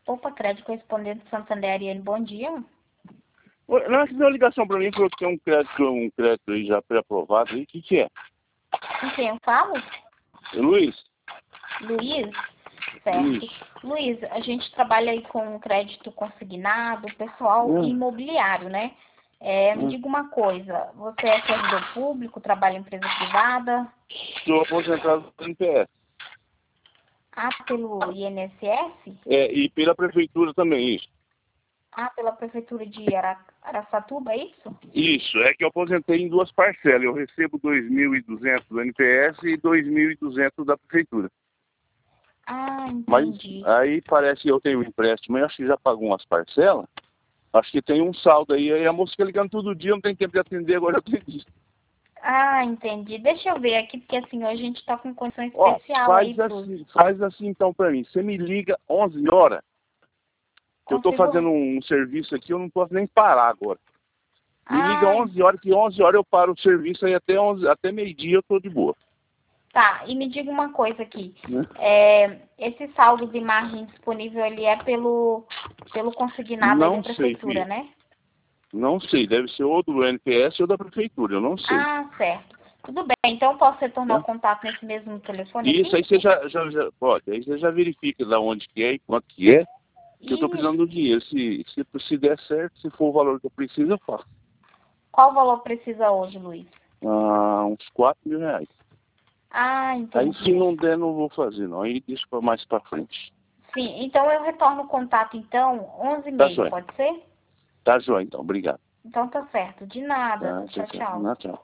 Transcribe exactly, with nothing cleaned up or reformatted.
Opa, crédito correspondente Santander, Ariane, bom dia. Oi, não, fizeram uma ligação para mim, falou que tem um crédito, um crédito aí já pré-aprovado aí. O que que é? Com quem eu falo? Luiz? Luiz? Certo. Isso. Luiz, a gente trabalha aí com crédito consignado, pessoal Hum. imobiliário, né? É, me Hum. diga uma coisa, você é servidor público, trabalha em empresa privada? Estou aposentado do N P S. Ah, pelo I N S S? É, e pela prefeitura também, isso. Ah, pela prefeitura de Ara... Araçatuba, é isso? Isso, é que eu aposentei em duas parcelas. Eu recebo dois mil e duzentos do N P S e dois mil e duzentos da prefeitura. Ah, Mas entendi. aí parece que eu tenho um empréstimo, eu acho que já pagou umas parcelas. Acho que tem um saldo aí. Aí a moça fica ligando todo dia, não tem tempo de atender, agora eu atendi. Ah, entendi. Deixa eu ver aqui, porque assim, hoje a gente tá com condição Ó, especial aí faz pros... assim, faz assim então pra mim. Você me liga onze horas, que eu tô Consigo... fazendo um serviço aqui, eu não posso nem parar agora. Me liga Ah, onze horas, que onze horas eu paro o serviço aí até, onze, até meio-dia eu tô de boa. tá. E me diga uma coisa aqui. Né? É, esse saldo de margem disponível, ele é pelo, pelo consignado aí Não da prefeitura, sei, filho. né? Não sei, deve ser ou do N P S ou da prefeitura, eu não sei. Ah, certo. Tudo bem. Então, eu posso retornar o Né? contato nesse mesmo telefone E isso aqui? aí você já, já, já pode, aí você já verifica de onde que é e quanto que é, que eu tô E precisando do dinheiro. Se, se, se der certo, se for o valor que eu preciso, eu faço. qual valor precisa hoje, Luiz? Ah, uns quatro mil reais. Ah, Aí entendi. se não der, não vou fazer não. Aí deixa pra mais pra frente. Sim, então eu retorno o contato, então, onze e Tá meia, joia. pode ser? Tá joia então, obrigado. Então tá certo. De nada. Tá, tchau, Tchau, tchau. tchau. Não, tchau.